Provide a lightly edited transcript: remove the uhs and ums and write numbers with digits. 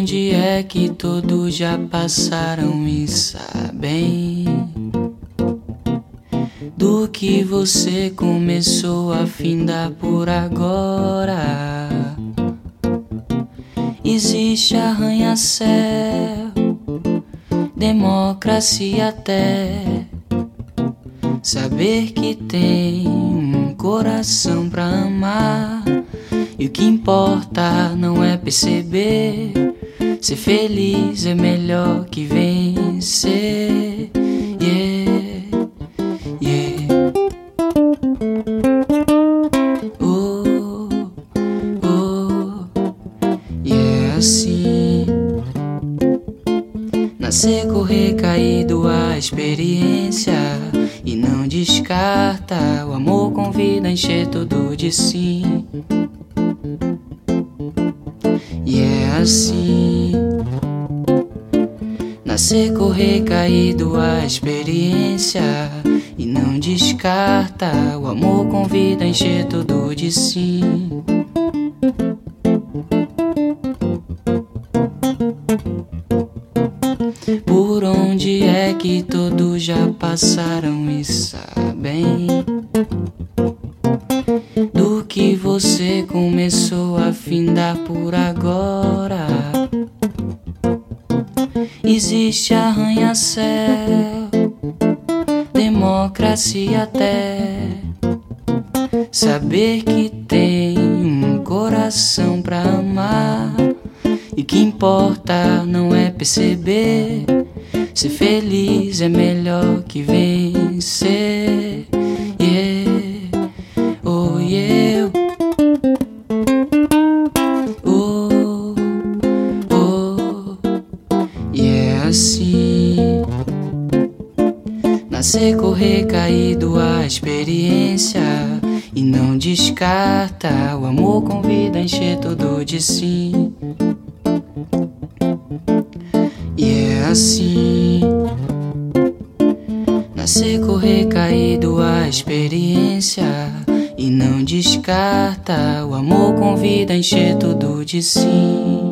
onde é que todos já passaram e sabem do que você começou a findar por agora? Existe arranha-céu, democracia até saber que tem um coração pra amar. E o que importa não é perceber, ser feliz é melhor que vencer. Yeah, yeah. Oh, oh, e é assim. Nascer, correr, caído a experiência e não descarta. O amor convida a encher tudo de sim. E é assim. Nascer, correr, caído a experiência e não descarta. O amor convida a encher tudo de sim. Por onde é que todos já passaram e sabem do que você começou a findar por agora? Existe arranha-céu, democracia até saber que tem um coração pra amar. E o que importa não é perceber, ser feliz é melhor que vencer. Yeah, oh yeah. Oh, oh, e é assim. Nascer, correr, caído a experiência e não descarta. O amor convida a encher tudo de sim. E é assim. Nascer, correr, caído a experiência e não descarta. O amor convida a encher tudo de sim.